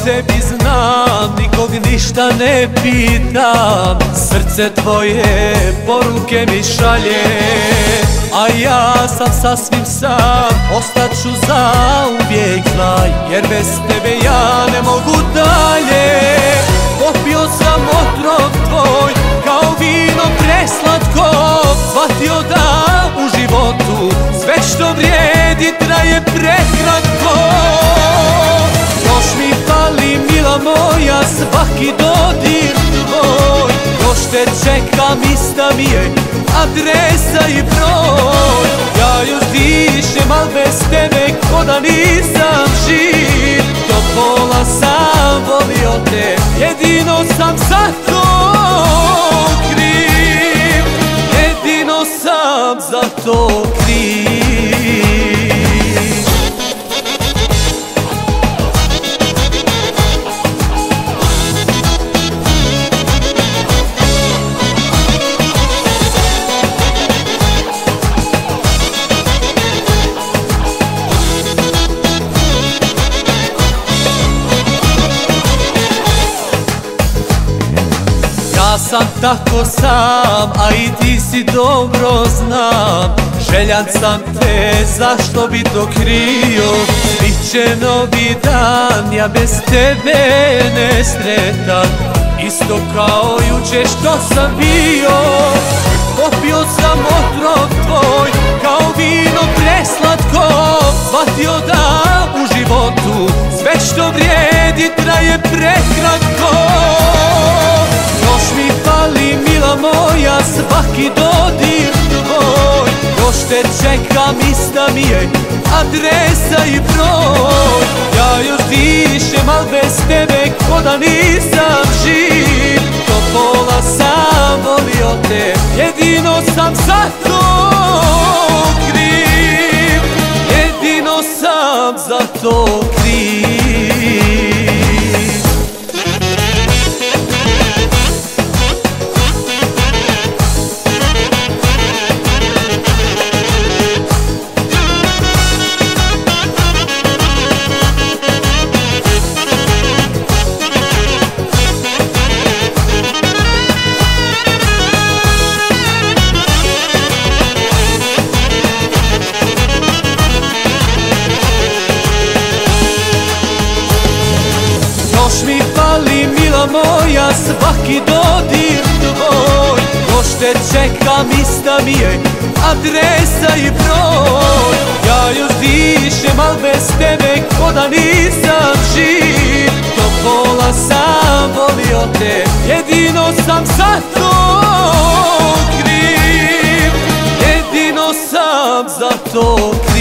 tebi znam, nikog ništa ne pitam. Srce tvoje poruke mi šalje, a ja sam sasvim sam. Ostaću zauvijek, znaj, jer bez tebe ja ne mogu dalje. Popio sam otrov tvoj kao vino preslatko, shvatio da u životu sve što vrijedi traje prekratko. Još mi fali, mila moja, svaki dodir tvoj. Još te čekam, ista mi je adresa i broj. Ja još dišem, al bez tebe ko da nisam živ. Do pola sam volio te, jedino sam za to kriv. Jedino sam za to kriv. Ja sam tako sam, a i ti si dobro znam. Željan sam te, zašto bi to krio? Biće novi dan, ja bez tebe nesretan, isto kao juče što sam bio. Popio sam otrov tvoj kao vino preslatko, shvatio da u životu sve što vrijedi traje prekratko. Još mi fali, mila moja, svaki dodir tvoj. Još te čekam, ista mi je adresa i broj. Ja još dišem, al bez tebe ko da nisam živ. Do pola sam volio te, jedino sam za to kriv. Jedino sam za to kriv. Još mi fali, mila moja, svaki dodir tvoj. Još te čekam, ista mi je adresa i broj. Ja još dišem, al bez tebe ko da nisam živ. Do pola sam volio te, jedino sam za to kriv. Jedino sam za to kriv.